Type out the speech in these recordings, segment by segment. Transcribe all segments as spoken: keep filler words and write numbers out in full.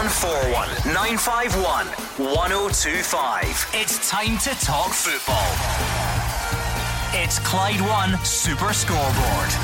one four one, nine five one, one oh two five. It's time to talk football. It's Clyde One Super Scoreboard.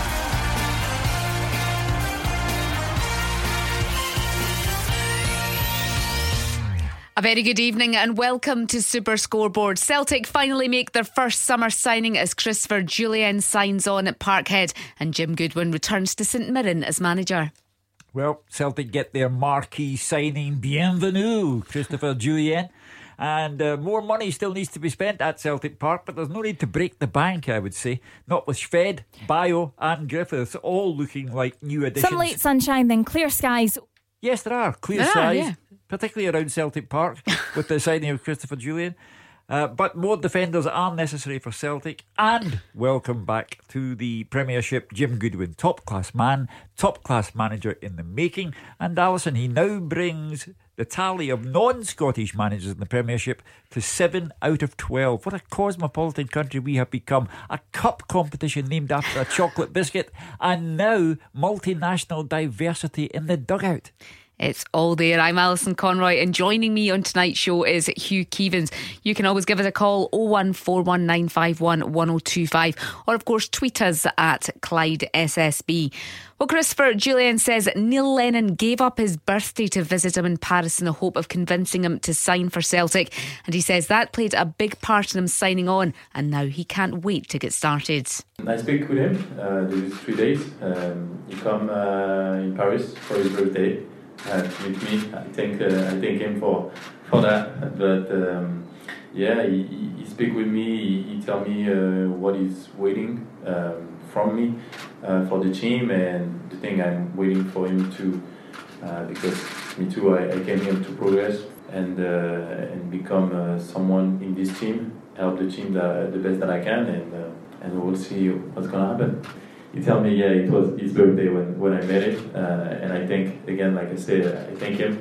A very good evening and welcome to Super Scoreboard. Celtic finally make their first summer signing as Christopher Jullien signs on at Parkhead and Jim Goodwin returns to St Mirren as manager. Well, Celtic get their marquee signing, bienvenue, Christopher Jullien. And uh, more money still needs to be spent at Celtic Park, but there's no need to break the bank, I would say. Not with Shved, Bayo and Griffiths, all looking like new additions. Some light sunshine, then clear skies. Yes, there are clear There are, skies, yeah. particularly around Celtic Park with the signing of Christopher Jullien. Uh, but more defenders are necessary for Celtic. And welcome back to the Premiership, Jim Goodwin, top-class man, top-class manager in the making. And Alison, he now brings the tally of non-Scottish managers in the Premiership to seven out of twelve. What a cosmopolitan country we have become. A cup competition named after a chocolate biscuit, and now multinational diversity in the dugout. It's all there. I'm Alison Conroy and joining me on tonight's show is Hugh Keevins. You can always give us a call oh one four one nine five one one oh two five or of course tweet us at Clyde S S B. Well, Christopher Jullien says Neil Lennon gave up his birthday to visit him in Paris in the hope of convincing him to sign for Celtic, and he says that played a big part in him signing on, and now he can't wait to get started. I speak with him. Uh, there is three days. Um, he come uh, in Paris for his birthday. Uh, to meet me. I thank uh, I thank him for for that. But um, yeah, he, he, he speak with me. He, he tell me uh, what he's waiting um, from me uh, for the team, and the thing I'm waiting for him to uh, because me too. I, I came here to progress and uh, and become uh, someone in this team, help the team the, the best that I can, and uh, and we'll see what's gonna happen. He tell me, yeah, it was his birthday when, when I met him, uh, and I think, again, like I said, I thank him.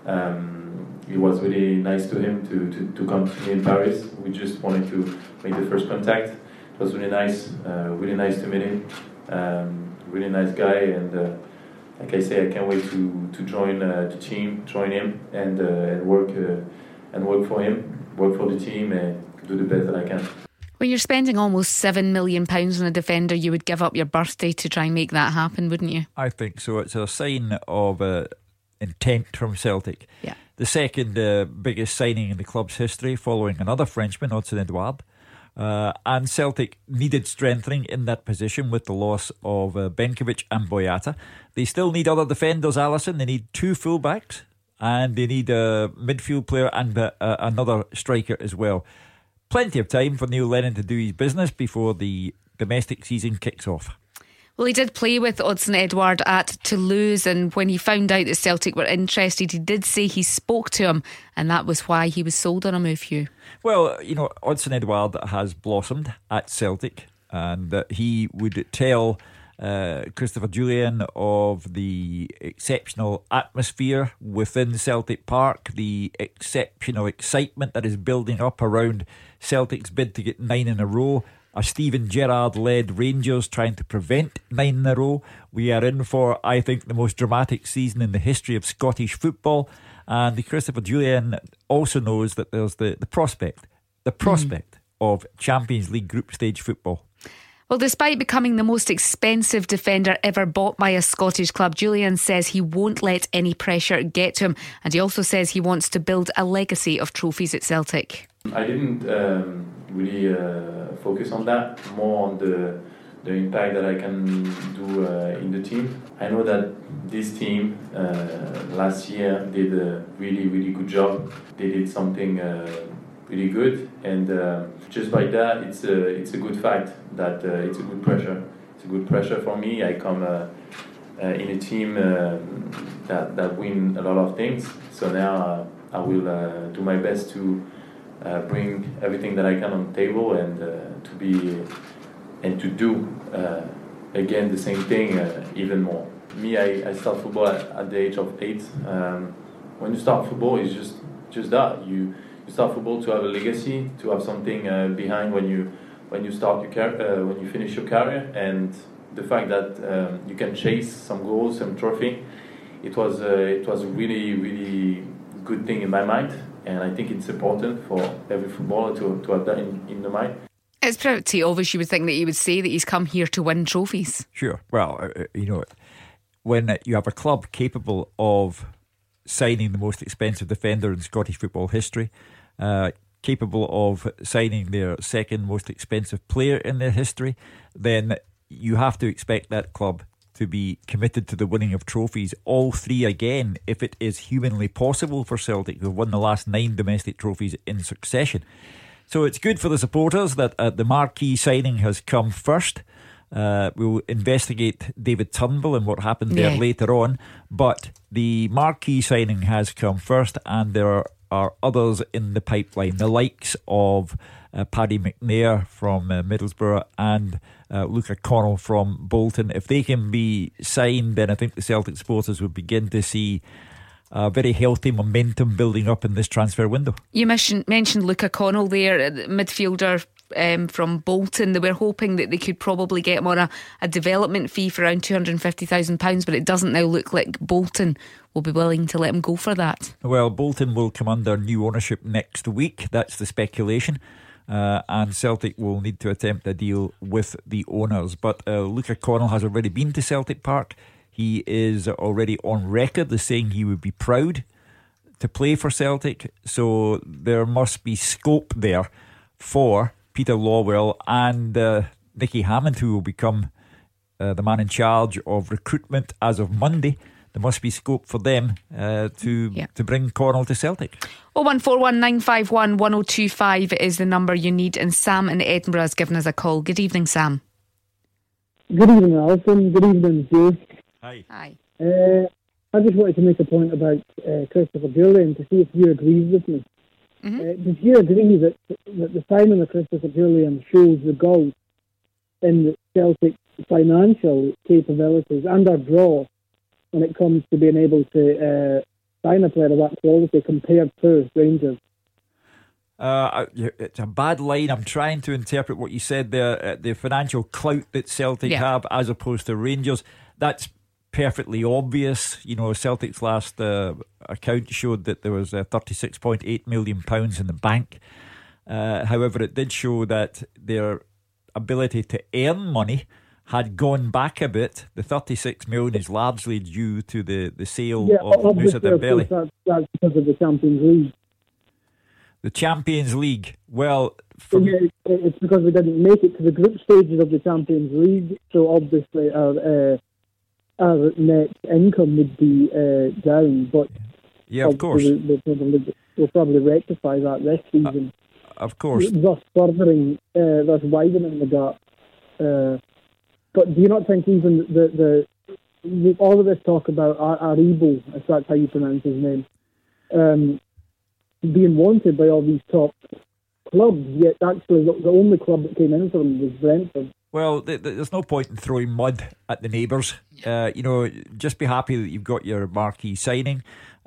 Um, it was really nice to him to, to, to come to me in Paris. We just wanted to make the first contact. It was really nice, uh, really nice to meet him. Um, really nice guy, and uh, like I say, I can't wait to, to join uh, the team, join him, and uh, and work uh, and work for him, work for the team, and do the best that I can. When you're spending almost seven million pounds on a defender, you would give up your birthday to try and make that happen, wouldn't you? I think so. It's a sign of uh, intent from Celtic. Yeah. The second uh, biggest signing in the club's history, following another Frenchman, Odsonne Edouard. Uh, and Celtic needed strengthening in that position with the loss of uh, Benkovic and Boyata. They still need other defenders, Alison. They need two fullbacks, and they need a midfield player and uh, another striker as well. Plenty of time for Neil Lennon to do his business before the domestic season kicks off. Well, he did play with Odsonne Edouard at Toulouse, and when he found out that Celtic were interested, he did say he spoke to him, and that was why he was sold on a move, Hugh. Well, you know, Odsonne Edouard has blossomed at Celtic, and uh, he would tell uh, Christopher Jullien of the exceptional atmosphere within Celtic Park, the exceptional excitement that is building up around Celtic's bid to get nine in a row. A Steven Gerrard-led Rangers trying to prevent nine in a row. We are in for, I think, the most dramatic season in the history of Scottish football. And the Christopher Jullien also knows that there's the, the prospect, the prospect mm. of Champions League group stage football. Well, despite becoming the most expensive defender ever bought by a Scottish club, Jullien says he won't let any pressure get to him. And he also says he wants to build a legacy of trophies at Celtic. I didn't um, really uh, focus on that, more on the the impact that I can do uh, in the team. I know that this team uh, last year did a really, really good job. They did something uh, really good, and uh, just by that, it's a it's a good fact that uh, it's a good pressure. It's a good pressure for me. I come uh, uh, in a team uh, that that win a lot of things. So now uh, I will uh, do my best to uh, bring everything that I can on the table, and uh, to be and to do uh, again the same thing, uh, even more. Me, I, I start football at, at the age of eight. Um, when you start football, it's just just that you. You start football to have a legacy, to have something uh, behind when you when you start your car- uh, when you finish your career, and the fact that um, you can chase some goals, some trophy, it was uh, it was a really really good thing in my mind, and I think it's important for every footballer to to have that in, in the mind. It's pretty obvious you would think that he would say that he's come here to win trophies. Sure. Well, uh, you know, when you have a club capable of signing the most expensive defender in Scottish football history, uh, capable of signing their second most expensive player in their history, then you have to expect that club to be committed to the winning of trophies, all three again, if it is humanly possible for Celtic, who have won the last nine domestic trophies in succession. So it's good for the supporters that uh, the marquee signing has come first. Uh, we'll investigate David Turnbull and what happened there yeah. later on, but the marquee signing has come first, and there are, are others in the pipeline, the likes of uh, Paddy McNair from uh, Middlesbrough and uh, Luca Connell from Bolton. If they can be signed, then I think the Celtic supporters will begin to see a very healthy momentum building up in this transfer window. You mentioned, mentioned Luca Connell there, midfielder um, from Bolton. They were hoping that they could probably get him on a, a development fee for around two hundred fifty thousand pounds, but it doesn't now look like Bolton will be willing to let him go for that. Well, Bolton will come under new ownership next week. That's the speculation. Uh, and Celtic will need to attempt a deal with the owners. But uh, Luca Connell has already been to Celtic Park. He is already on record as saying he would be proud to play for Celtic. So there must be scope there for Peter Lawwell and uh, Nicky Hammond, who will become uh, the man in charge of recruitment as of Monday. There must be scope for them uh, to yeah. to bring Connell to Celtic. oh one four one nine five one one oh two five is the number you need, and Sam in Edinburgh has given us a call. Good evening, Sam. Good evening, Alison. Good evening, Jay. Hi. Hi. Uh, I just wanted to make a point about uh, Christopher Jullien to see if you agree with me. Mm-hmm. Uh, does you agree that, that the signing of Christopher Jullien shows the goal in Celtic's financial capabilities and our draw when it comes to being able to uh, sign a player of that quality compared to Rangers? Uh, it's a bad line. I'm trying to interpret what you said there. Uh, the financial clout that Celtic yeah. have as opposed to Rangers. That's perfectly obvious. You know, Celtic's last uh, account showed that there was uh, thirty-six point eight million pounds in the bank. Uh, however, it did show that their ability to earn money had gone back a bit. The thirty-six million is largely due to the, the sale yeah, of Moussa Dembele. That's, that's because of the Champions League. The Champions League. Well, from yeah, it's because we didn't make it to the group stages of the Champions League, so obviously our uh, our net income would be uh, down. But yeah, of course, we'll probably, we'll probably rectify that this season. Uh, of course, thus furthering, uh, thus widening the gap. Uh, but do you not think even the the all of this talk about Aribo, if that's how you pronounce his name, um, being wanted by all these top clubs, yet actually the, the only club that came in for him was Brentford? Well, th- th- there's no point in throwing mud at the neighbours. Uh, you know, just be happy that you've got your marquee signing.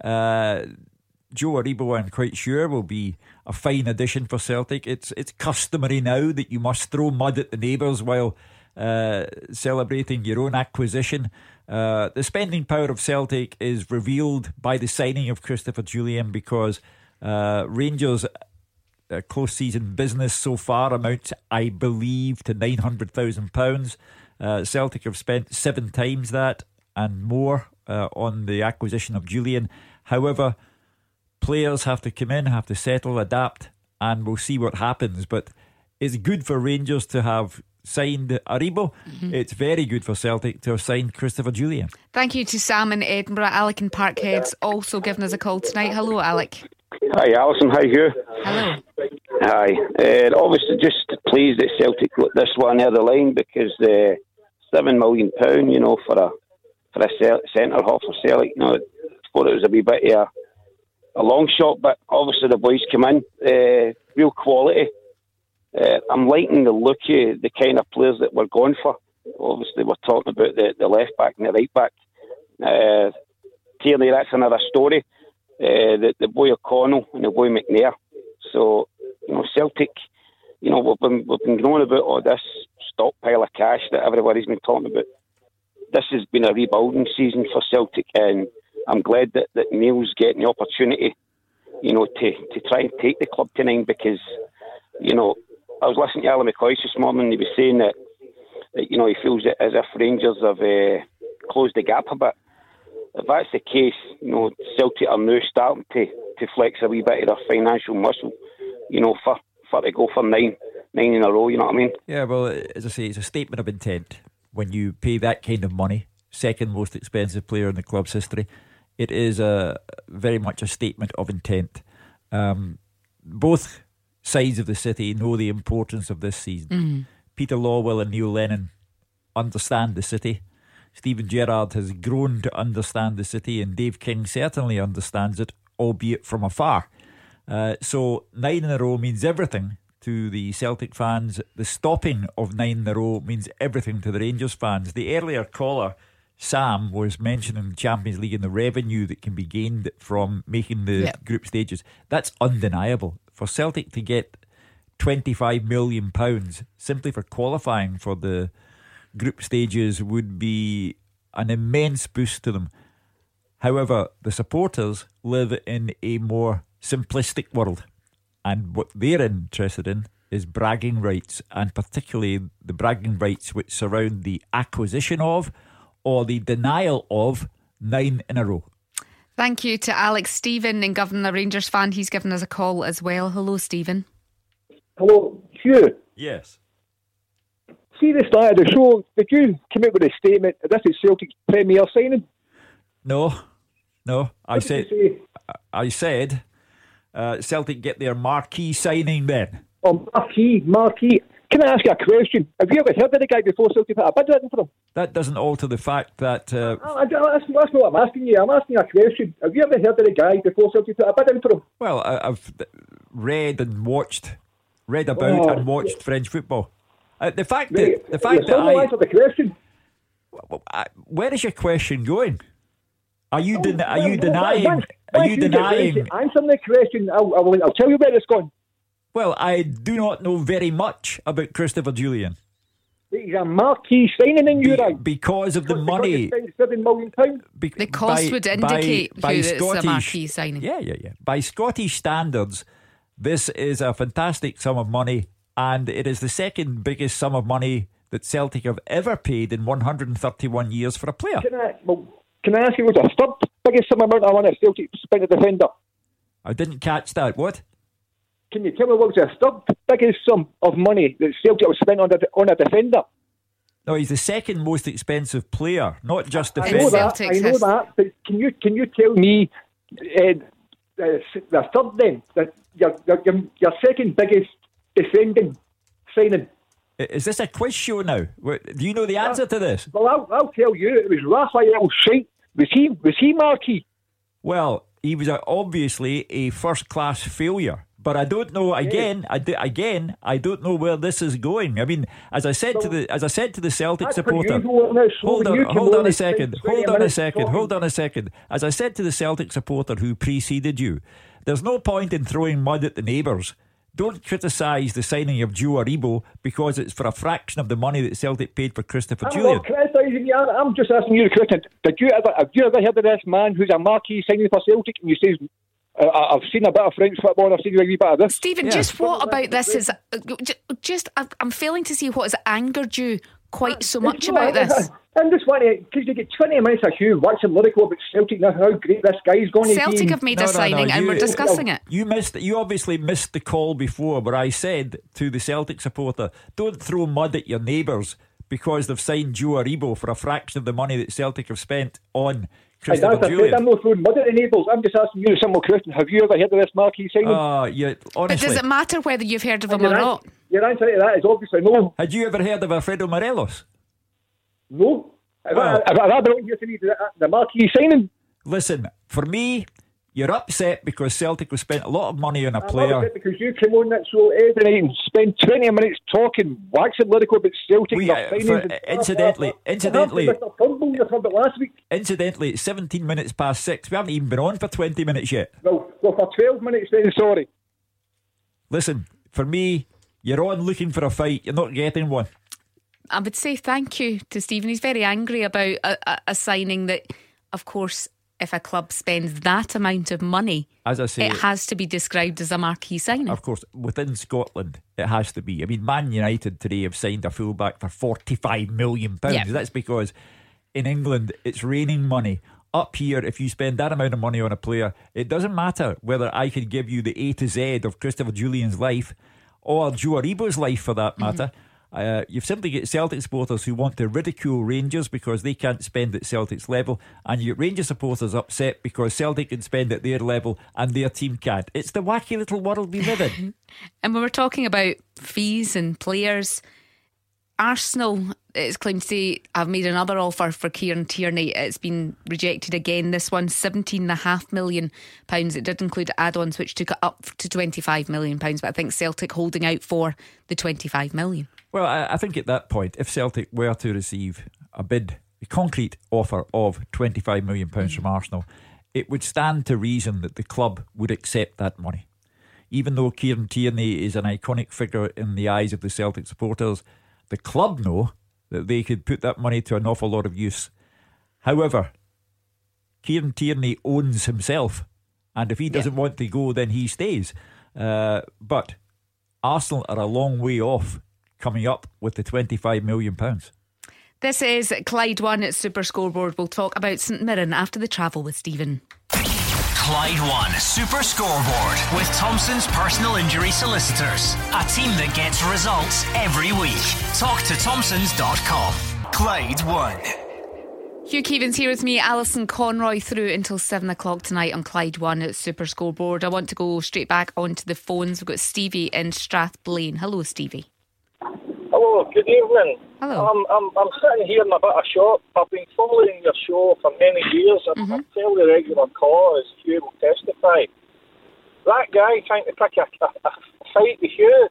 Uh, Joe Aribo, I'm quite sure, will be a fine addition for Celtic. It's it's customary now that you must throw mud at the neighbours while uh, celebrating your own acquisition. Uh, the spending power of Celtic is revealed by the signing of Christopher Jullien, because uh, Rangers' uh, close season business so far amounts, I believe, to nine hundred thousand pounds. Uh, Celtic have spent seven times that and more uh, on the acquisition of Jullien. However, players have to come in, have to settle, adapt, and we'll see what happens. But it's good for Rangers to have signed Aribo. Mm-hmm. It's very good for Celtic to have signed Christopher Jullien. Thank you to Sam in Edinburgh. Alec in Parkhead's also giving us a call tonight. Hello, Alec. Hi, Alison. How are you? Hello. Hi. Uh, obviously, just pleased that Celtic got this one near the line, because the seven million pound, you know, for a for a centre half for Celtic, you know, I thought it was a wee bit of a, a long shot, but obviously the boys come in, uh, real quality. Uh, I'm liking the look of the kind of players that we're going for. Obviously, we're talking about the, the left back and the right back. Uh, Tierney, that's another story. Uh, the, the boy O'Connell and the boy McNair. So, you know, Celtic, you know, we've been, we've been knowing about all this stockpile of cash that everybody's been talking about. This has been a rebuilding season for Celtic, and I'm glad that, that Neil's getting the opportunity, you know, to, to try and take the club to nine, because, you know, I was listening to Alan McCoy this morning, and he was saying that, that you know, he feels that as if Rangers have uh, closed the gap a bit. If that's the case, you know, Celtic are now starting to, to flex a wee bit of their financial muscle, you know, for, for to go for nine, nine in a row, you know what I mean? Yeah, well, as I say, it's a statement of intent. When you pay that kind of money, second most expensive player in the club's history, it is a very much a statement of intent. Um, both sides of the city know the importance of this season. Mm. Peter Lawwell and Neil Lennon understand the city. Stephen Gerrard has grown to understand the city, and Dave King certainly understands it, albeit from afar. Uh, so nine in a row means everything to the Celtic fans. The stopping of nine in a row means everything to the Rangers fans. The earlier caller, Sam, was mentioning the Champions League and the revenue that can be gained from making the yep. group stages. That's undeniable. For Celtic to get twenty-five million pounds simply for qualifying for the group stages would be an immense boost to them. However, the supporters live in a more simplistic world, and what they're interested in is bragging rights, and particularly the bragging rights which surround the acquisition of or the denial of nine in a row. Thank you to Alex. Stephen in Govan, a Rangers fan, he's given us a call as well. Hello, Stephen. Hello, Hugh. Yes. See the start of the show, did you come out with a statement that this is Celtic's premier signing? No, no. What I said, I said, uh, Celtic get their marquee signing then. Oh, marquee, marquee. Can I ask you a question? Have you ever heard of the guy before Celtic put a bid in for him? That doesn't alter the fact that... Uh, I, I, that's, that's not what I'm asking you. I'm asking you a question. Have you ever heard of the guy before Celtic put a bid in for him? Well, I, I've read and watched, read about oh, and watched yeah. French football. Uh, the fact Wait, that... The fact that I... answer the question. Well, I, where is your question going? Are you, den- are you denying... Once, are you denying... Answer the question. I'll, I'll, I'll tell you where it's gone. Well, I do not know very much about Christopher Julian. He's a marquee signing in Be- Europe. Because of the because money. seven million pounds. Be- the cost by, would indicate by, by who Scottish, it's a marquee signing. Yeah, yeah, yeah. By Scottish standards, this is a fantastic sum of money, and it is the second biggest sum of money that Celtic have ever paid in one hundred thirty-one years for a player. Can I, well, can I ask you what's the third biggest sum amount I want to Celtic spend a defender? I didn't catch that. What? Can you tell me what was the third biggest sum of money that Celtic was spent on, the, on a defender? No, he's the second most expensive player, not just defender. I know that, I know that, but can you can you tell me uh, the, the third then, that your, your, your second biggest defending signing? Is this a quiz show now? Do you know the answer to this? Well, I'll, I'll tell you, it was Raphael Scheidt. Was he, was he marquee? Well, he was obviously a first-class failure. But I don't know. Again, I do, again, I don't know where this is going. I mean, as I said so, to the as I said to the Celtic supporter, hold on, hold on a second, hold on a second, talking. hold on a second. As I said to the Celtic supporter who preceded you, there's no point in throwing mud at the neighbours. Don't criticise the signing of Joe Aribo because it's for a fraction of the money that Celtic paid for Christopher I'm Julian. Not criticising you. I'm just asking you the question. Did you ever have you ever heard of this man who's a marquee signing for Celtic? And you say, Uh, I've seen a bit of French football and I've seen a wee bit of this. Stephen, yeah. just what about this is just I'm failing to see what has angered you quite so much it's about not, this. I'm just wanting because you get twenty minutes of Hugh watching lyrical about Celtic and how great this guy's going to be. Celtic have made no, a no, signing no, you, and we're discussing it. You missed. You obviously missed the call before where I said to the Celtic supporter, don't throw mud at your neighbours because they've signed Joe Aribo for a fraction of the money that Celtic have spent on Christopher Julian. I'm not throwing mud at the neighbours. I'm just asking you a simple question. Have you ever heard of this marquee signing? Uh, yeah, honestly. But does it matter whether you've heard of him or not? Your answer to that is obviously no. Had you ever heard of Alfredo Morelos? No. Well, have I been on here to read the, the marquee signing? Listen, for me, you're upset because Celtic have spent a lot of money on a I'm player. upset because you came on that show every night and spent twenty minutes talking, waxing lyrical about Celtic. We, uh, for, uh, incidentally, incidentally, Mister Turnbull, you talked about last week. Incidentally, it's seventeen minutes past six. We haven't even been on for twenty minutes yet. Well, well for twelve minutes then, sorry. Listen, for me, you're on looking for a fight. You're not getting one. I would say thank you to Stephen. He's very angry about a, a, a signing that, of course, if a club spends that amount of money, as I say, it has to be described as a marquee signing. Of course, within Scotland, it has to be. I mean, Man United today have signed a fullback for forty-five million pounds. Yeah. That's because in England, it's raining money. Up here, if you spend that amount of money on a player, it doesn't matter whether I can give you the A to Z of Christopher Julian's life or Joe Aribo's life for that matter. Mm-hmm. Uh, you've simply got Celtic supporters who want to ridicule Rangers because they can't spend at Celtic's level, and you Rangers supporters upset because Celtic can spend at their level and their team can't. It's the wacky little world we live in. And when we're talking about fees and players, Arsenal, it's claimed to say, have made another offer for Kieran Tierney. It's been rejected again. This one, seventeen point five million pounds. It did include add-ons which took it up to twenty-five million pounds, but I think Celtic holding out for the twenty-five million. Well, I, I think at that point, if Celtic were to receive a bid, a concrete offer of twenty-five million pounds mm-hmm. from Arsenal, it would stand to reason that the club would accept that money. Even though Kieran Tierney is an iconic figure in the eyes of the Celtic supporters, the club know that they could put that money to an awful lot of use. However, Kieran Tierney owns himself, and if he doesn't yeah. want to go, then he stays. Uh, but Arsenal are a long way off coming up with the twenty-five million pounds. This is Clyde One at Super Scoreboard. We'll talk about St Mirren after the travel with Stephen. Clyde One Super Scoreboard with Thompson's personal injury solicitors. A team that gets results every week. Talk to Thompsons dot com. Clyde One. Hugh Keevins here with me, Alison Conroy, through until seven o'clock tonight on Clyde One at Super Scoreboard. I want to go straight back onto the phones. We've got Stevie in Strathblane. Hello, Stevie. Hello, good evening. Hello. Um, I'm, I'm sitting here in a bit of shock. I've been following your show for many years. I'm Mm-hmm. a fairly regular caller, as Hugh will testify. That guy trying to pick a, a, a fight with Hugh,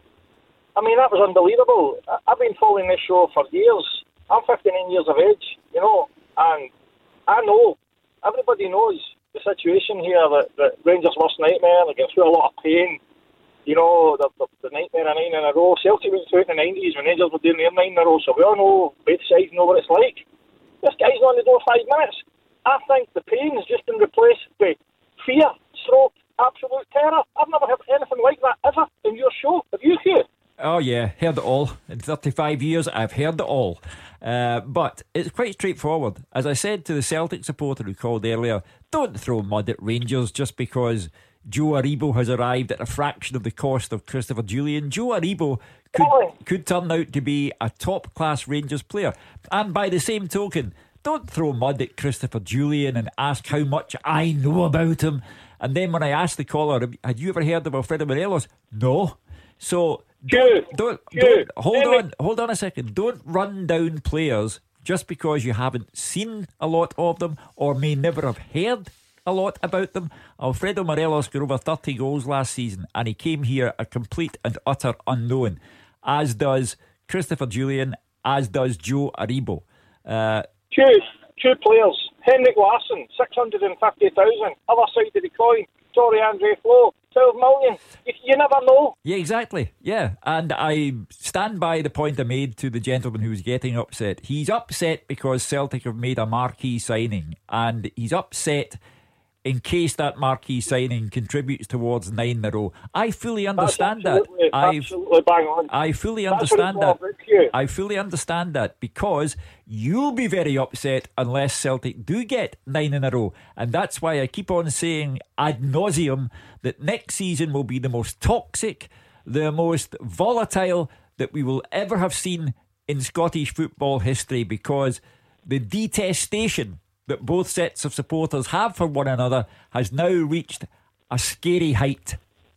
I mean, that was unbelievable. I, I've been following this show for years. I'm fifty-nine years of age, you know, and I know, everybody knows the situation here, that, that Rangers' worst nightmare, they're going through a lot of pain. You know, the, the, the nightmare of nine in a row. Celtic went through it in the nineties when Rangers were doing their nine in a row, so we all know, both sides know what it's like. This guy's on the door five minutes. I think the pain has just been replaced with fear, stroke, absolute terror. I've never heard anything like that ever in your show. Have you, Hugh? Oh yeah, heard it all. In thirty-five years, I've heard it all. Uh, but it's quite straightforward. As I said to the Celtic supporter who called earlier, don't throw mud at Rangers just because Joe Aribo has arrived at a fraction of the cost of Christopher Julian. Joe Aribo could, could turn out to be a top-class Rangers player. And by the same token, don't throw mud at Christopher Julian and ask how much I know about him. And then when I asked the caller, had you ever heard of Alfredo Morelos? No. So don't, don't, don't hold on, hold on a second. Don't run down players just because you haven't seen a lot of them or may never have heard a lot about them. Alfredo Morelos got over thirty goals last season and he came here a complete and utter unknown, as does Christopher Julian, as does Joe Aribo. Uh, two, two players. Henrik Larsson, six hundred fifty thousand. Other side of the coin, Tore-André Flo, twelve million. You, you never know. Yeah, exactly. Yeah, and I stand by the point I made to the gentleman who's getting upset. He's upset because Celtic have made a marquee signing, and he's upset in case that marquee signing contributes towards nine in a row. I fully understand that. I absolutely bang on. I fully That's understand that. You. I fully understand that because you'll be very upset unless Celtic do get nine in a row, and that's why I keep on saying ad nauseum that next season will be the most toxic, the most volatile that we will ever have seen in Scottish football history, because the detestation that both sets of supporters have for one another has now reached a scary height.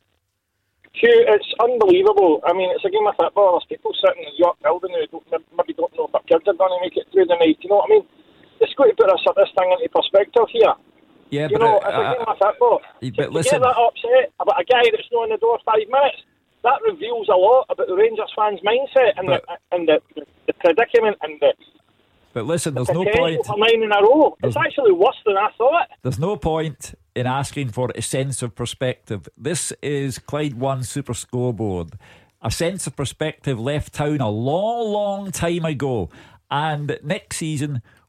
Hugh, it's unbelievable. I mean, it's a game of football. There's people sitting in York building who don't, maybe don't know if their kids are going to make it through the night. You know what I mean? It's got to put this, this thing into perspective here. Yeah, you but know, uh, it's a game of football. But to, listen, to get that upset about a guy that's not in the door five minutes, that reveals a lot about the Rangers fans' mindset and, but, the, and the, the, the predicament and the. But listen, there's the no point. For nine in a row. It's actually worse than I thought. There's no point in asking for a sense of perspective. This is Clyde One Super Scoreboard. A sense of perspective left town a long, long time ago. And next season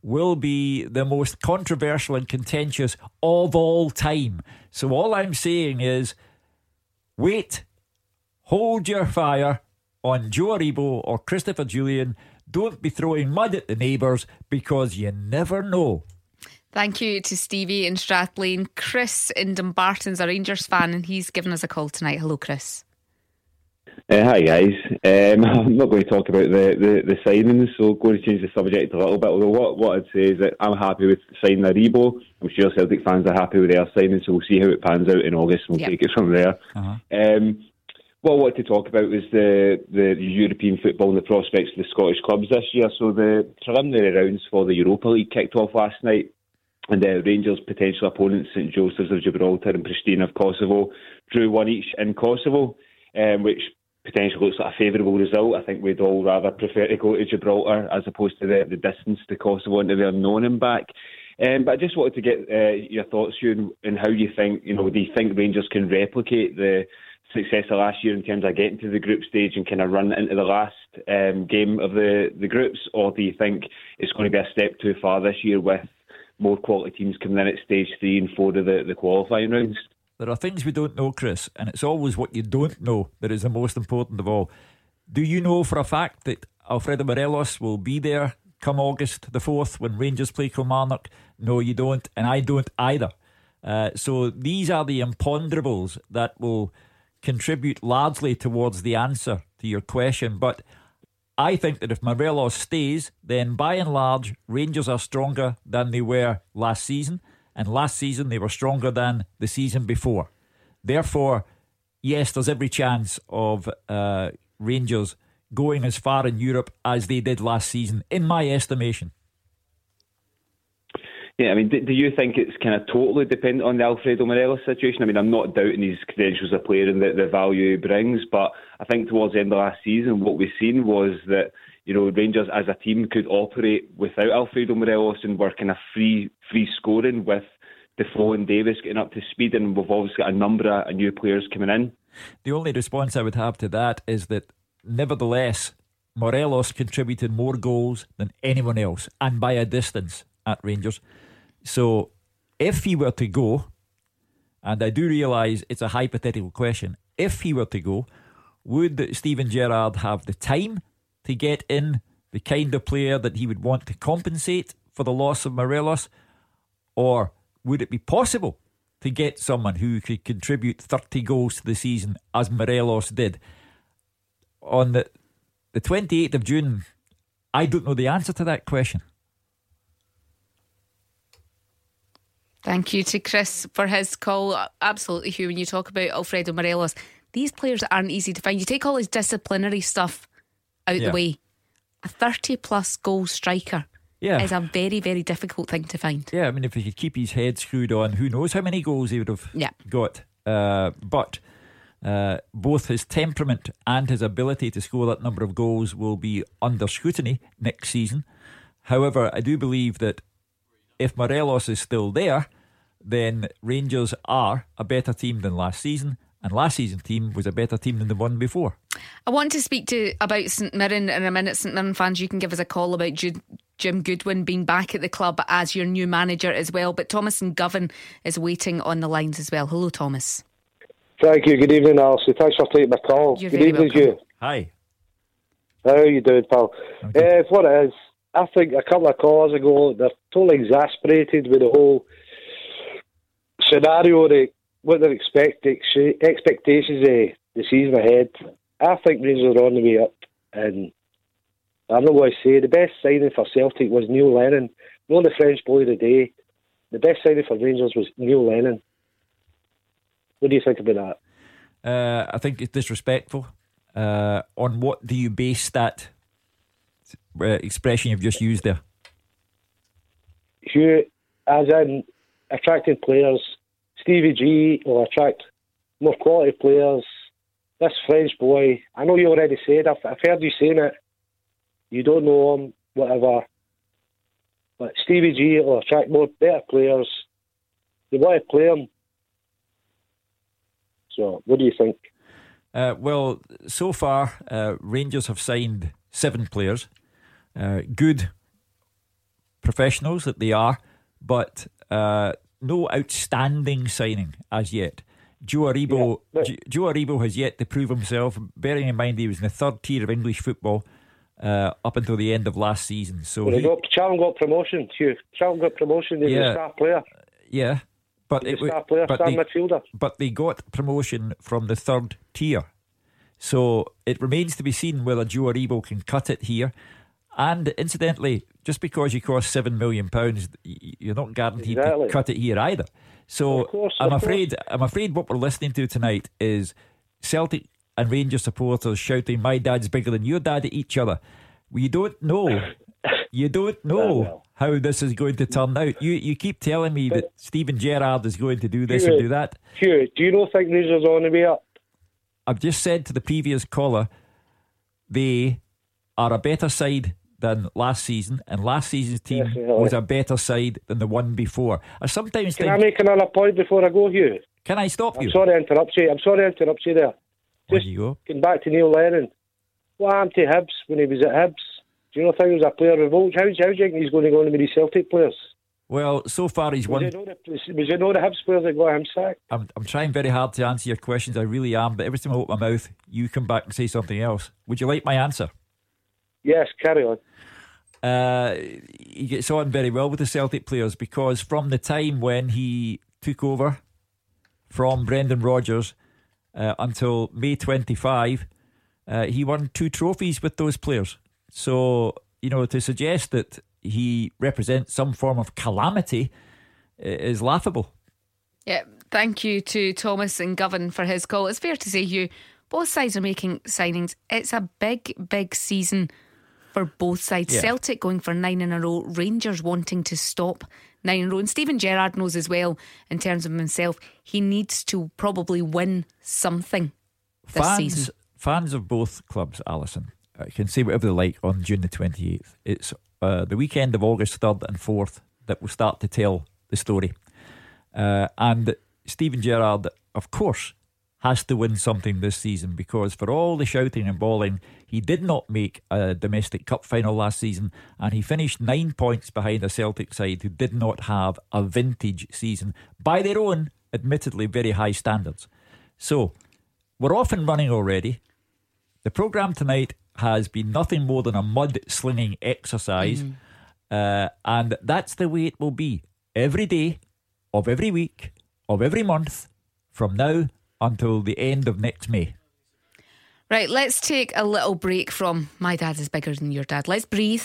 will be the most controversial and contentious of all time. So all I'm saying is, wait, hold your fire on Joe Aribo or Christopher Julian. Don't be throwing mud at the neighbours, because you never know. Thank you to Stevie in Strathlane. Chris in Dumbarton's a Rangers fan, and he's given us a call tonight. Hello, Chris. Uh, hi guys, um, I'm not going to talk about the, the, the signings, so going to change the subject a little bit, although what, what I'd say is that I'm happy with signing Aribo. I'm sure Celtic fans are happy with their signing, so we'll see how it pans out in August and we'll yep. take it from there. Uh-huh. Um, what I wanted to talk about was the, the European football and the prospects of the Scottish clubs this year. So the preliminary rounds for the Europa League kicked off last night, and the Rangers' potential opponents, St Joseph's of Gibraltar and Pristina of Kosovo, drew one each in Kosovo, um, which potentially looks like a favourable result. I think we'd all rather prefer to go to Gibraltar as opposed to the, the distance to Kosovo into the unknown and back. Um, but I just wanted to get uh, your thoughts, Ewan, on how you think, you know, do you think Rangers can replicate the success of last year in terms of getting to the group stage and kind of run into the last um, game of the, the groups, or do you think it's going to be a step too far this year with more quality teams coming in at stage three and four of the, the qualifying rounds? There are things we don't know, Chris, and it's always what you don't know that is the most important of all. Do you know for a fact that Alfredo Morelos will be there come August the fourth when Rangers play Kilmarnock? No, you don't, and I don't either. Uh, so these are the imponderables that will contribute largely towards the answer to your question. But I think that if Morelos stays, then by and large, Rangers are stronger than they were last season. And last season they were stronger than the season before. Therefore, yes, there's every chance of uh, Rangers going as far in Europe as they did last season, in my estimation. Yeah, I mean, do, do you think it's kind of totally dependent on the Alfredo Morelos situation? I mean, I'm not doubting his credentials as a player and the, the value he brings, but I think towards the end of last season, what we've seen was that, you know, Rangers as a team could operate without Alfredo Morelos and were kind of free free scoring with Defoe and Davis getting up to speed, and we've obviously got a number of new players coming in. The only response I would have to that is that, nevertheless, Morelos contributed more goals than anyone else, and by a distance, at Rangers. So if he were to go, and I do realise it's a hypothetical question, if he were to go, would Steven Gerrard have the time to get in the kind of player that he would want to compensate for the loss of Morelos? Or would it be possible to get someone who could contribute thirty goals to the season as Morelos did? On the, the twenty-eighth of June, I don't know the answer to that question. Thank you to Chris for his call. Absolutely, Hugh, when you talk about Alfredo Morelos, these players aren't easy to find. You take all his disciplinary stuff out yeah. the way, a thirty plus goal striker yeah. is a very, very difficult thing to find. Yeah, I mean, if he could keep his head screwed on, who knows how many goals he would have yeah. got. Uh, but uh, both his temperament and his ability to score that number of goals will be under scrutiny next season. However, I do believe that if Morelos is still there, then Rangers are a better team than last season, and last season's team was a better team than the one before. I want to speak to about St Mirren in a minute. St Mirren fans, you can give us a call about Jude, Jim Goodwin being back at the club as your new manager as well. But Thomas and Govan is waiting on the lines as well. Hello, Thomas. Thank you. Good evening, Alison. Thanks for taking my call. You're Good very evening, welcome. you. Hi. How are you doing, pal? Uh, what it is, I think a couple of callers ago, they're totally exasperated with the whole scenario, the, what their expect, expectations of the season ahead. I think Rangers are on the way up, and I'm not going to say the best signing for Celtic was Neil Lennon. Not the French boy of the day. The best signing for Rangers was Neil Lennon. What do you think about that? Uh, I think it's disrespectful. Uh, on what do you base that uh, expression you've just used there? Hugh, as in attracting players, Stevie G will attract more quality players. This French boy, I know you already said, I've, I've heard you saying it, you don't know him, whatever, but Stevie G will attract more better players. They want to play him. So, what do you think? Uh, well, so far, uh, Rangers have signed seven players. Uh, good professionals that they are, but uh, no outstanding signing as yet. Joe Aribo, Yeah, Joe, Joe Aribo has yet to prove himself, bearing in mind he was in the third tier of English football uh, up until the end of last season. So Well, he, got, Charlton got promotion, Hugh. Charlton got promotion. They were Yeah. a star player. yeah, but He it was a wa- star player, but star they, midfielder. but they got promotion from the third tier. So it remains to be seen whether Joe Aribo can cut it here. And incidentally, just because you cost seven million pounds, you're not guaranteed Exactly. to cut it here either. So Of course, I'm of afraid, I'm afraid what we're listening to tonight is Celtic and Rangers supporters shouting, "My dad's bigger than your dad" at each other. We don't know. You don't know well. how this is going to turn out. You you keep telling me that Stephen Gerrard is going to do this and Hugh, do that. Hugh, do you not think Rangers are on the way up? I've just said to the previous caller, they are a better side than last season, and last season's team Yes, they are. was a better side than the one before. I sometimes Can think, I make another point before I go, Hugh? can I stop I'm you? sorry to interrupt you. I'm sorry to interrupt you there. On Just you go. getting back to Neil Lennon. What happened to Hibs when he was at Hibs? Do you not think he was a player revolt? How, how do you think he's going to go on with these Celtic players? Well, so far he's Was won. it not the, was it not the Hibs players that got him sacked? I'm, I'm trying very hard to answer your questions. I really am. But every time I open my mouth, you come back and say something else. Would you like my answer? Yes, carry on. Uh, he gets on very well with the Celtic players because from the time when he took over from Brendan Rodgers uh, until May twenty-fifth, uh, he won two trophies with those players. So, you know, to suggest that he represents some form of calamity uh, is laughable. Yeah, thank you to Thomas and Govan for his call. It's fair to say, Hugh, both sides are making signings. It's a big, big season for both sides. Yeah. Celtic going for nine in a row, Rangers wanting to stop nine in a row. And Stephen Gerrard knows as well, in terms of himself, he needs to probably win something this Fans, season. fans of both clubs, Alison, uh, can say whatever they like on June the twenty-eighth. It's uh, the weekend of August third and fourth that will start to tell the story. Uh, and Stephen Gerrard, of course, has to win something this season because for all the shouting and bawling, he did not make a domestic cup final last season, and he finished nine points behind a Celtic side who did not have a vintage season by their own, admittedly, very high standards. So, we're off and running already. The programme tonight has been nothing more than a mud-slinging exercise, mm. uh, and that's the way it will be every day of every week of every month from now until the end of next May. Right, let's take a little break from my dad is bigger than your dad. Let's breathe.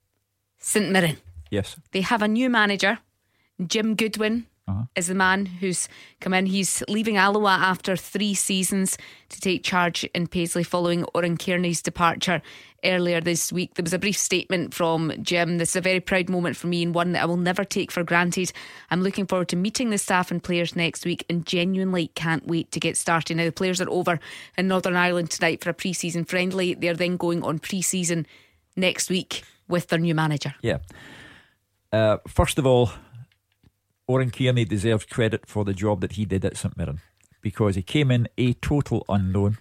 St Mirren. Yes. They have a new manager. Jim Goodwin uh-huh. is the man who's come in. He's leaving Alloa after three seasons to take charge in Paisley following Oran Kearney's departure earlier this week. There was a brief statement from Jim. This is a very proud moment for me and one that I will never take for granted. I'm looking forward to meeting the staff and players next week and genuinely can't wait to get started. Now the players are over in Northern Ireland tonight for a pre-season friendly. They're then going on pre-season next week with their new manager. Yeah. Uh, first of all, Oran Kearney deserves credit for the job that he did at St Mirren because he came in a total unknown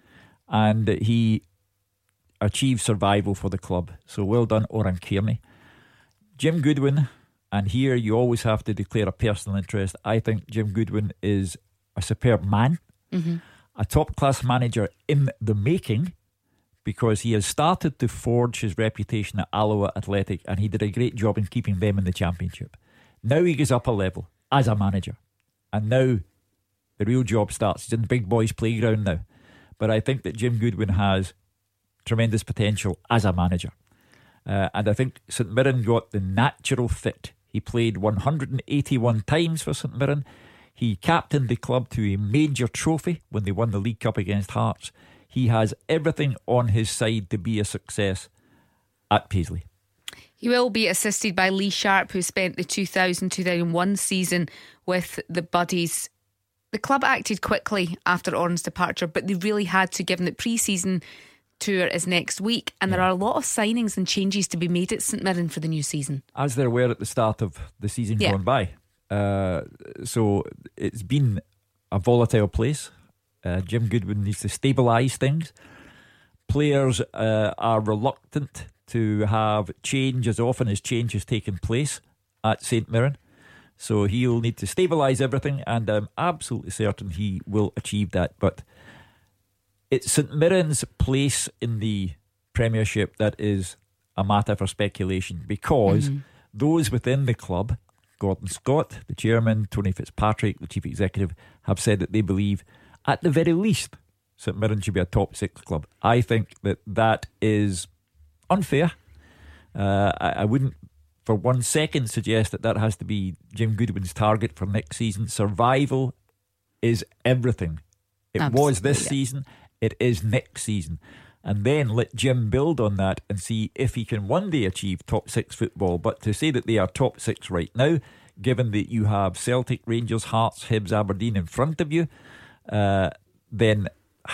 and he achieved survival for the club. So well done, Oran Kearney. Jim Goodwin, and here you always have to declare a personal interest. I think Jim Goodwin is a superb man, mm-hmm. a top-class manager in the making, because he has started to forge his reputation at Alloa Athletic and he did a great job in keeping them in the championship. Now he goes up a level as a manager, and now the real job starts. He's in the big boys' playground now. But I think that Jim Goodwin has tremendous potential as a manager. Uh, and I think St Mirren got the natural fit. He played one hundred eighty-one times for St Mirren. He captained the club to a major trophy when they won the League Cup against Hearts. He has everything on his side to be a success at Paisley. He will be assisted by Lee Sharp, who spent the two thousand to two thousand one season with the Buddies. The club acted quickly after Oran's departure, but they really had to, given that pre-season tour is next week, and yeah. there are a lot of signings and changes to be made at St Mirren for the new season, as there were at the start of the season yeah. gone by. Uh, so it's been a volatile place. Uh, Jim Goodwin needs to stabilise things. Players uh, are reluctant to have change as often as change has taken place at St Mirren. So he'll need to stabilise everything, and I'm absolutely certain he will achieve that. But it's St Mirren's place in the Premiership that is a matter for speculation, because mm-hmm. those within the club, Gordon Scott, the chairman, Tony Fitzpatrick, the chief executive, have said that they believe at the very least St Mirren should be a top six club. I think that that is unfair. Uh, I, I wouldn't for one second suggest that that has to be Jim Goodwin's target for next season. Survival is everything. It Absolutely, was this yeah. season, it is next season. And then let Jim build on that and see if he can one day achieve top six football. But to say that they are top six right now, given that you have Celtic, Rangers, Hearts, Hibs, Aberdeen in front of you, uh, then,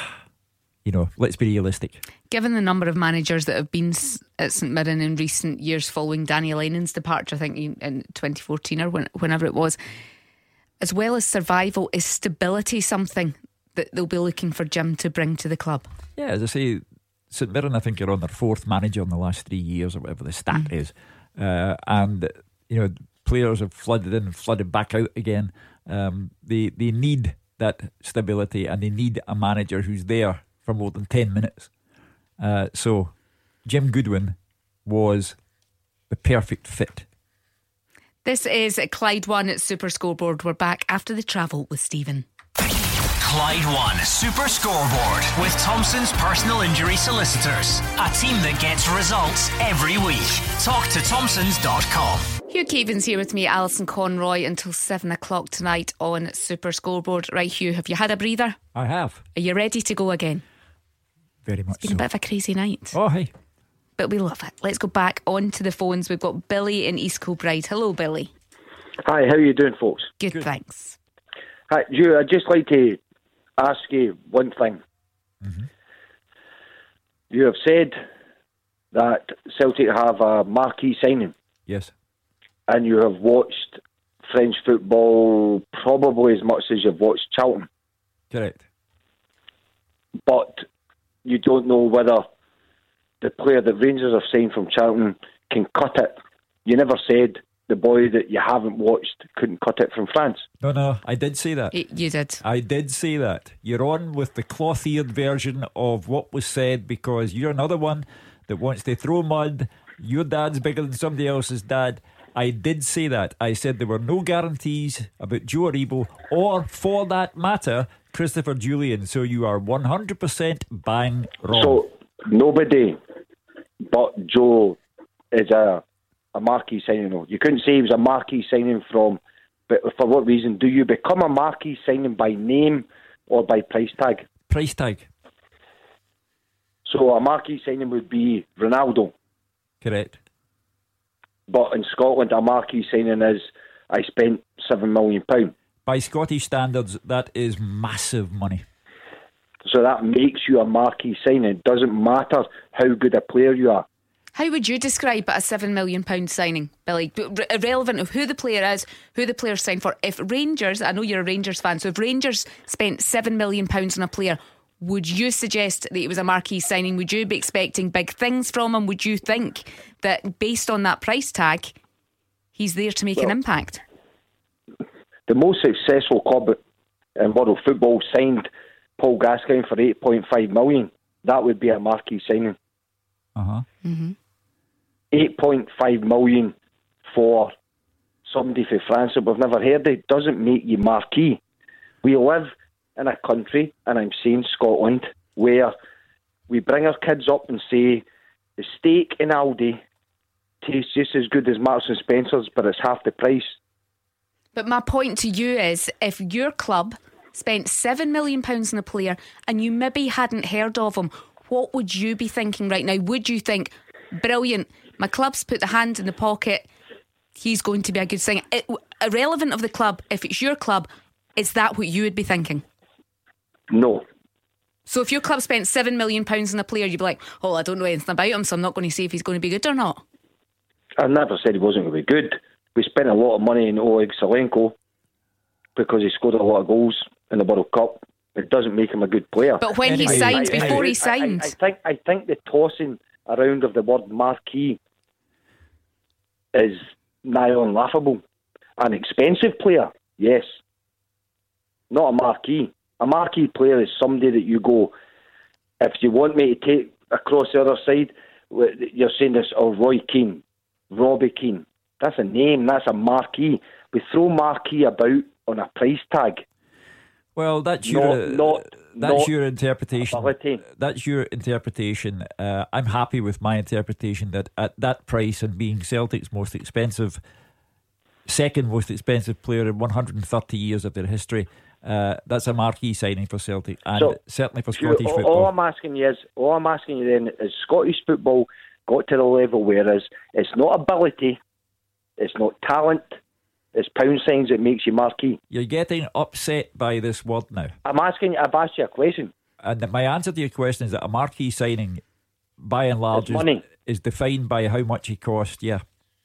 you know, let's be realistic. Given the number of managers that have been at St Mirren in recent years following Danny Lennon's departure, I think in twenty fourteen or when, whenever it was, as well as survival, is stability something that they'll be looking for Jim to bring to the club? Yeah, as I say, St Mirren, I think, are on their fourth manager in the last three years or whatever the stat mm. is. Uh, and, you know, players have flooded in and flooded back out again. Um, they, they need that stability, and they need a manager who's there for more than ten minutes. Uh, so, Jim Goodwin was the perfect fit. This is Clyde One at Super Scoreboard. We're back after the travel with Stephen. Clyde One Super Scoreboard with Thompson's personal injury solicitors. A team that gets results every week. Talk to Thompsons dot com. Hugh Keevins here with me, Alison Conroy, until seven o'clock tonight on Super Scoreboard. Right, Hugh, have you had a breather? I have. Are you ready to go again? Very much It's been so. a bit of a crazy night. Oh, hey. But we love it. Let's go back onto the phones. We've got Billy in East Kilbride. Hello, Billy. Hi, how are you doing, folks? Good, Good. thanks. Hi, Hugh, I'd just like to ask you one thing. Mm-hmm. You have said that Celtic have a marquee signing. Yes. And you have watched French football probably as much as you've watched Charlton. Correct. But you don't know whether the player that Rangers have signed from Charlton can cut it. You never said the boy that you haven't watched couldn't cut it from France. No, no, I did say that. You did. I did say that. You're on with the cloth-eared version of what was said, because you're another one that wants to throw mud. Your dad's bigger than somebody else's dad. I did say that. I said there were no guarantees about Joe Aribo, or for that matter, Christopher Julian. So you are one hundred percent bang wrong. So nobody but Joe is a a marquee signing. You couldn't say he was a marquee signing from, but for what reason? Do you become a marquee signing by name or by price tag? Price tag. So a marquee signing would be Ronaldo. Correct. But in Scotland, a marquee signing is, I spent seven million pounds. By Scottish standards, that is massive money. So that makes you a marquee signing. It doesn't matter how good a player you are. How would you describe a seven million pounds signing, Billy? Irrelevant of who the player is, who the player signed for. If Rangers, I know you're a Rangers fan, so if Rangers spent seven million pounds on a player, would you suggest that it was a marquee signing? Would you be expecting big things from him? Would you think that based on that price tag, he's there to make well, an impact? The most successful club in world football signed Paul Gascoigne for eight point five million. That would be a marquee signing. Uh-huh. Mm-hmm. eight point five million for somebody from France that we've never heard of doesn't make you marquee. We live in a country, and I'm saying Scotland, where we bring our kids up and say the steak in Aldi tastes just as good as Marks and Spencer's, but it's half the price. But my point to you is, if your club spent seven million pounds on a player and you maybe hadn't heard of him, what would you be thinking right now? Would you think, brilliant, my club's put the hand in the pocket, he's going to be a good singer? It, irrelevant of the club, if it's your club, is that what you would be thinking? No. So if your club spent seven million pounds on a player, you'd be like, oh, I don't know anything about him, so I'm not going to see if he's going to be good or not. I never said he wasn't going to be good. We spent a lot of money in Oleg Salenko because he scored a lot of goals in the World Cup. It doesn't make him a good player. But when he I, signed, I, before I, he signed... I, I, I think I think the tossing around of the word marquee is nigh on laughable. An expensive player, yes. Not a marquee. A marquee player is somebody that you go, if you want me to take across the other side, you're saying this, oh, Roy Keane, Robbie Keane. That's a name, that's a marquee. We throw marquee about on a price tag. Well, that's your not, not, that's not your interpretation. ability. That's your interpretation. Uh, I'm happy with my interpretation that at that price and being Celtic's most expensive, second most expensive player in one hundred thirty years of their history, uh, that's a marquee signing for Celtic, and So, certainly for You- Scottish all, football. all I'm asking you is, all I'm asking you then is, Scottish football got to the level where is it's not ability, it's not talent, it's pound signs that makes you marquee. You're getting upset by this word now. I'm asking. I've asked you a question. And my answer to your question is that a marquee signing, by and large, It's is, money. is defined by how much he cost. Yeah.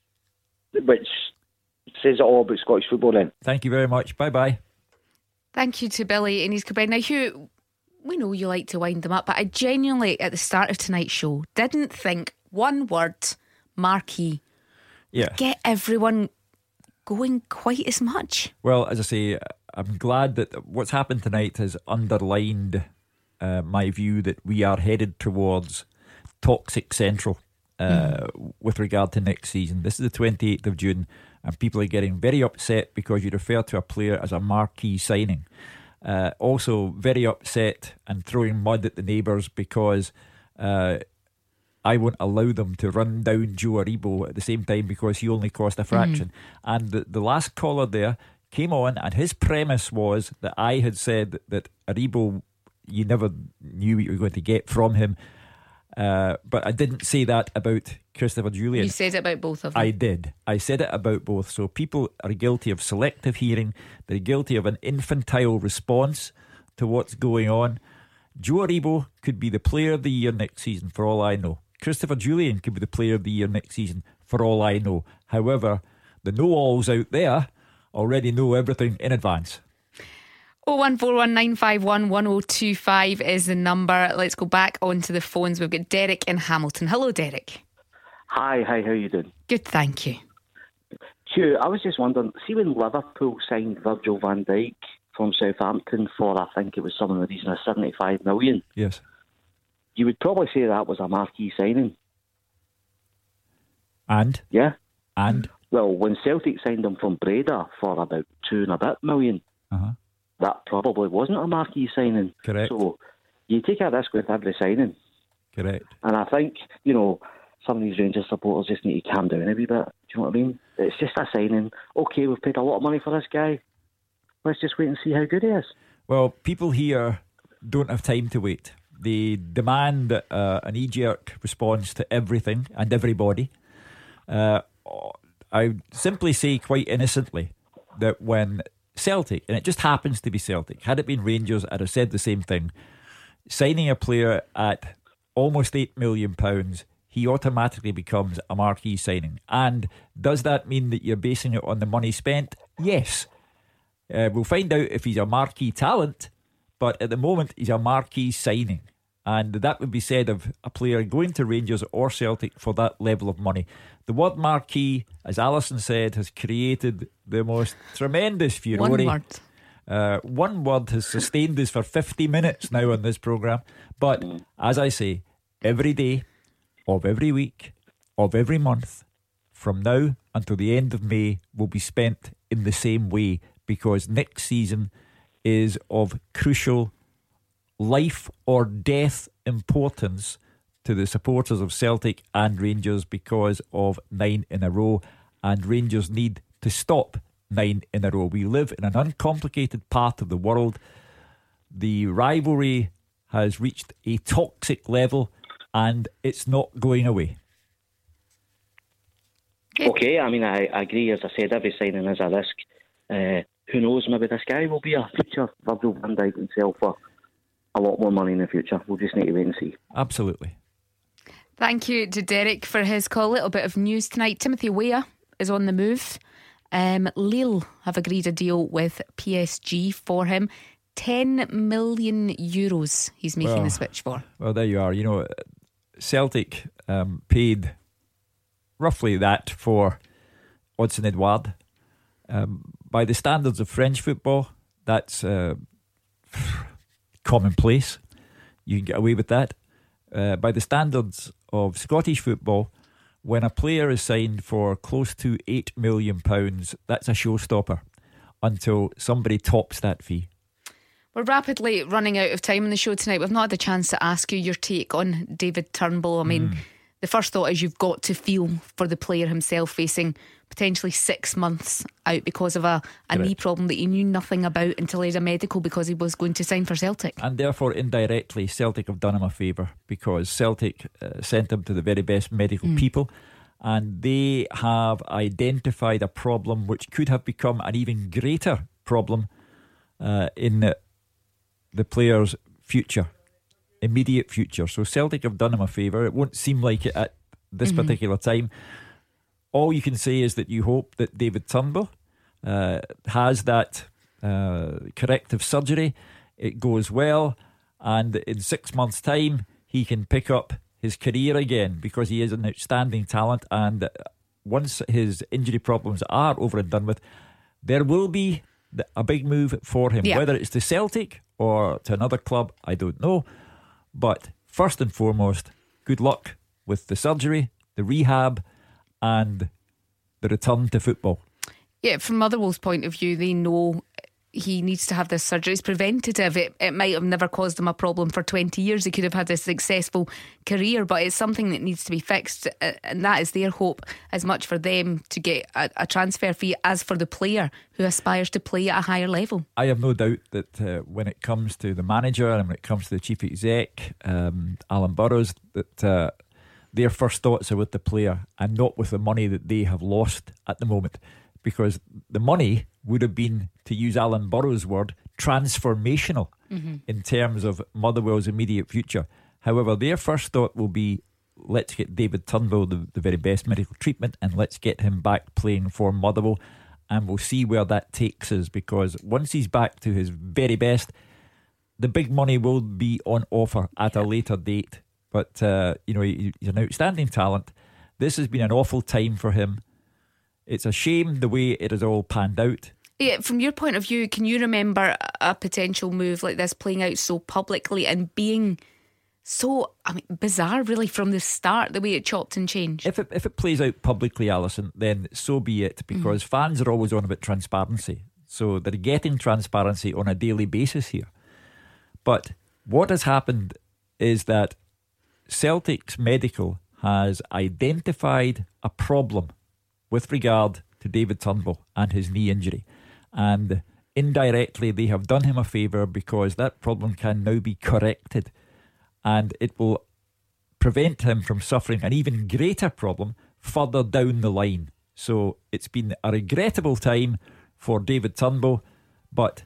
Which says it all about Scottish football then. Thank you very much. Bye bye. Thank you to Billy in East Kilbride. Now, Hugh, we know you like to wind them up, but I genuinely, at the start of tonight's show, didn't think one word, marquee, Yeah. get everyone going quite as much. Well, as I say, I'm glad that what's happened tonight has underlined uh, my view that we are headed towards toxic central uh, mm. with regard to next season. This is the twenty-eighth of June, and people are getting very upset because you refer to a player as a marquee signing. Uh, also, very upset and throwing mud at the neighbours because uh, I won't allow them to run down Joe Aribo at the same time because he only cost a fraction. Mm. And the, the last caller there came on, and his premise was that I had said that Aribo, you never knew what you were going to get from him. Uh, but I didn't say that about Christopher Julian. You said it about both of them. I did. I said it about both. So people are guilty of selective hearing. They're guilty of an infantile response to what's going on. Joe Aribo could be the player of the year next season for all I know. Christopher Julian could be the player of the year next season for all I know. However, the know-alls out there already know everything in advance. oh one four one nine five one one oh two five is the number. Let's go back onto the phones. We've got Derek in Hamilton. Hello, Derek. Hi, hi, how you doing? Good, thank you. Hugh, I was just wondering, see when Liverpool signed Virgil van Dijk from Southampton for, I think it was something in the region of seventy-five million. Yes. You would probably say that was a marquee signing. And? Yeah. And? Well, when Celtic signed him from Breda for about two and a bit million, uh-huh. that probably wasn't a marquee signing. Correct. So you take a risk with every signing. Correct. And I think, you know, some of these Rangers supporters just need to calm down a wee bit. Do you know what I mean? It's just a signing. Okay, we've paid a lot of money for this guy. Let's just wait and see how good he is. Well, people here don't have time to wait. They demand uh, an knee-jerk response to everything and everybody. Uh, I simply say quite innocently that when Celtic, and it just happens to be Celtic, had it been Rangers, I'd have said the same thing. Signing a player at almost eight million pounds, he automatically becomes a marquee signing. And does that mean that you're basing it on the money spent? Yes. Uh, we'll find out if he's a marquee talent, but at the moment he's a marquee signing. And that would be said of a player going to Rangers or Celtic for that level of money. The word marquee, as Alison said, has created the most tremendous furore. One word. Uh, one word has sustained us for fifty minutes now on this programme. But as I say, every day of every week of every month from now until the end of May will be spent in the same way, because next season is of crucial life or death importance to the supporters of Celtic and Rangers because of nine in a row, and Rangers need to stop nine in a row. We live in an uncomplicated part of the world. The rivalry has reached a toxic level and it's not going away. Okay, I mean, I, I agree. As I said, every signing is a risk. Uh, who knows, maybe this guy will be a future Virgil van Dijk himself for a lot more money in the future. We'll just need to wait and see. Absolutely. Thank you to Derek for his call. A little bit of news tonight. Timothy Weah is on the move. Um, Lille have agreed a deal with P S G for him. ten million euros he's making well, the switch for. Well, there you are. You know, Celtic um, paid roughly that for Odsonne Edouard. Um, by the standards of French football, that's uh, commonplace. You can get away with that. Uh, by the standards of Scottish football, when a player is signed for close to eight million pounds, that's a showstopper until somebody tops that fee. We're rapidly running out of time in the show tonight. We've not had the chance to ask you your take on David Turnbull. I mean, mm. the first thought is you've got to feel for the player himself, facing potentially six months out because of a, a knee problem that he knew nothing about until he had a medical because he was going to sign for Celtic. And therefore, indirectly, Celtic have done him a favour, because Celtic uh, sent him to the very best medical mm. people, and they have identified a problem which could have become an even greater problem uh, in the, the player's future, immediate future. So Celtic have done him a favour. It won't seem like it at this mm-hmm. particular time. All you can say is that you hope that David Turnbull uh, has that uh, corrective surgery. It goes well, and in six months' time he can pick up his career again, because he is an outstanding talent. And once his injury problems are over and done with, there will be a big move for him. Yeah. Whether it's to Celtic or to another club, I don't know. But first and foremost, good luck with the surgery, the rehab, and the return to football. Yeah, from Motherwell's point of view, they know he needs to have this surgery. It's preventative. It, it might have never caused him a problem for twenty years. He could have had a successful career, but it's something that needs to be fixed, and that is their hope, as much for them to get a, a transfer fee as for the player who aspires to play at a higher level. I have no doubt that uh, when it comes to the manager and when it comes to the chief exec, um, Alan Burrows, that uh, their first thoughts are with the player and not with the money that they have lost at the moment, because the money would have been, to use Alan Burrows' word, transformational mm-hmm. in terms of Motherwell's immediate future. However, their first thought will be, let's get David Turnbull the, the very best medical treatment, and let's get him back playing for Motherwell, and we'll see where that takes us, because once he's back to his very best, the big money will be on offer at yeah. a later date. But, uh, you know, he, he's an outstanding talent. This has been an awful time for him. It's a shame the way it has all panned out. Yeah, from your point of view, can you remember a potential move like this playing out so publicly and being so, I mean, bizarre really from the start, the way it chopped and changed? If it, if it plays out publicly, Alison, then so be it, because mm. fans are always on about transparency. So they're getting transparency on a daily basis here. But what has happened is that Celtic's medical has identified a problem with regard to David Turnbull and his knee injury, and indirectly they have done him a favour, because that problem can now be corrected, and it will prevent him from suffering an even greater problem further down the line. So it's been a regrettable time for David Turnbull, but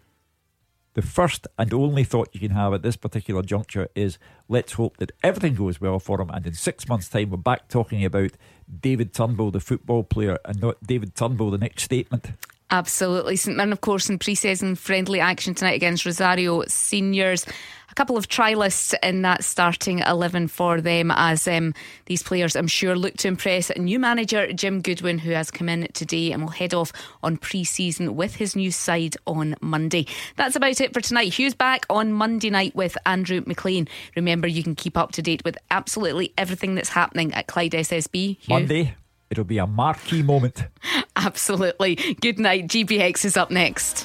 the first and only thought you can have at this particular juncture is, let's hope that everything goes well for him, and in six months' time we're back talking about David Turnbull, the football player, and not David Turnbull, the next statement. Absolutely. St Mirren, of course, in pre-season friendly action tonight against Rosario Seniors. A couple of trialists in that starting eleven for them, as um, these players, I'm sure, look to impress new manager Jim Goodwin, who has come in today and will head off on pre-season with his new side on Monday. That's about it for tonight. Hugh's back on Monday night with Andrew McLean. Remember, you can keep up to date with absolutely everything that's happening at Clyde S S B. Hugh? Monday, it'll be a marquee moment. Absolutely. Good night. G B X is up next.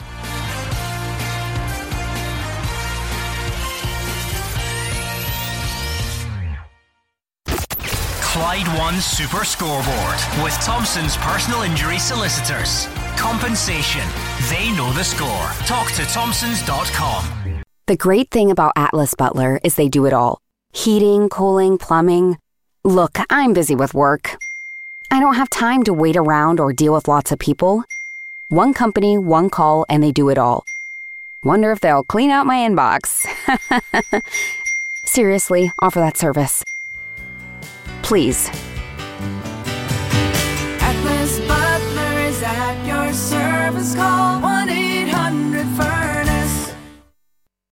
Clyde One Super Scoreboard with Thompson's personal injury solicitors. Compensation. They know the score. Talk to Thompsons dot com. The great thing about Atlas Butler is they do it all. Heating, cooling, plumbing. Look, I'm busy with work. I don't have time to wait around or deal with lots of people. One company, one call, and they do it all. Wonder if they'll clean out my inbox. Seriously, offer that service. Please. Atlas Butler is at your service. Call one eight